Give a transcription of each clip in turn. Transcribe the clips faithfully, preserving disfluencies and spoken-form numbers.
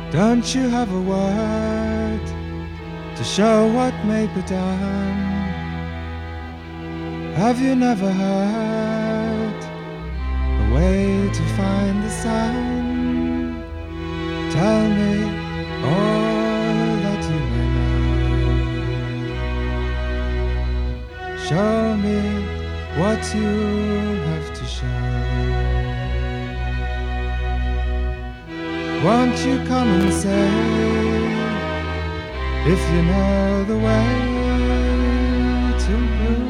Don't you have a word to show what may be done? Have you never heard a way to find the sun? Tell me all that you may know. Show me what you have to show. Won't you come and say if you know the way to blue?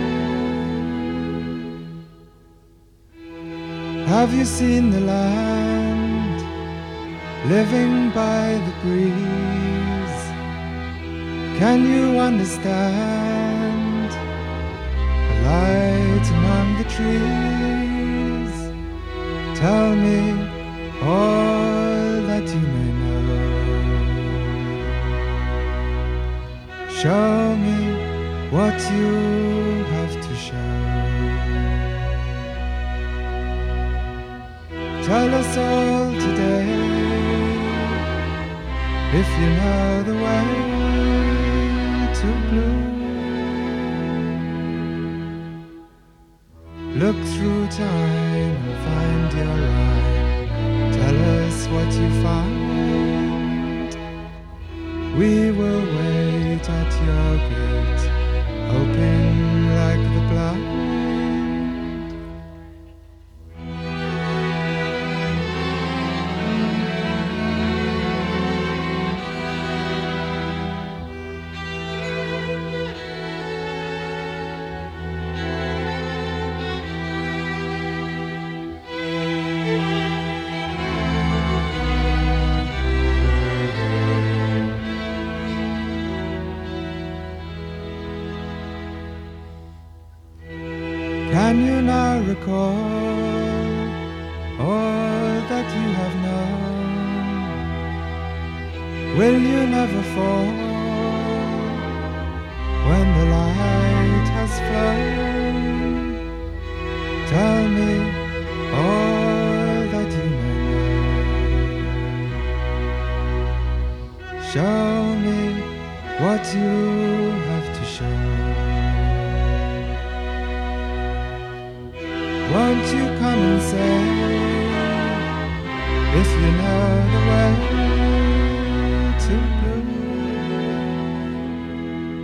Have you seen the land living by the breeze? Can you understand a light among the trees? Tell me all that you may know. Show me what you have to show. Tell us all today if you know the way to blue. Look through time and find your rhyme. Tell us what you find. We will wait at your gate, hoping like the blind. Can you now recall all that you have known? Will you never fall when the light has flown? Tell me all that you may know. Show me what you have to show. Won't you come and say if you know the way?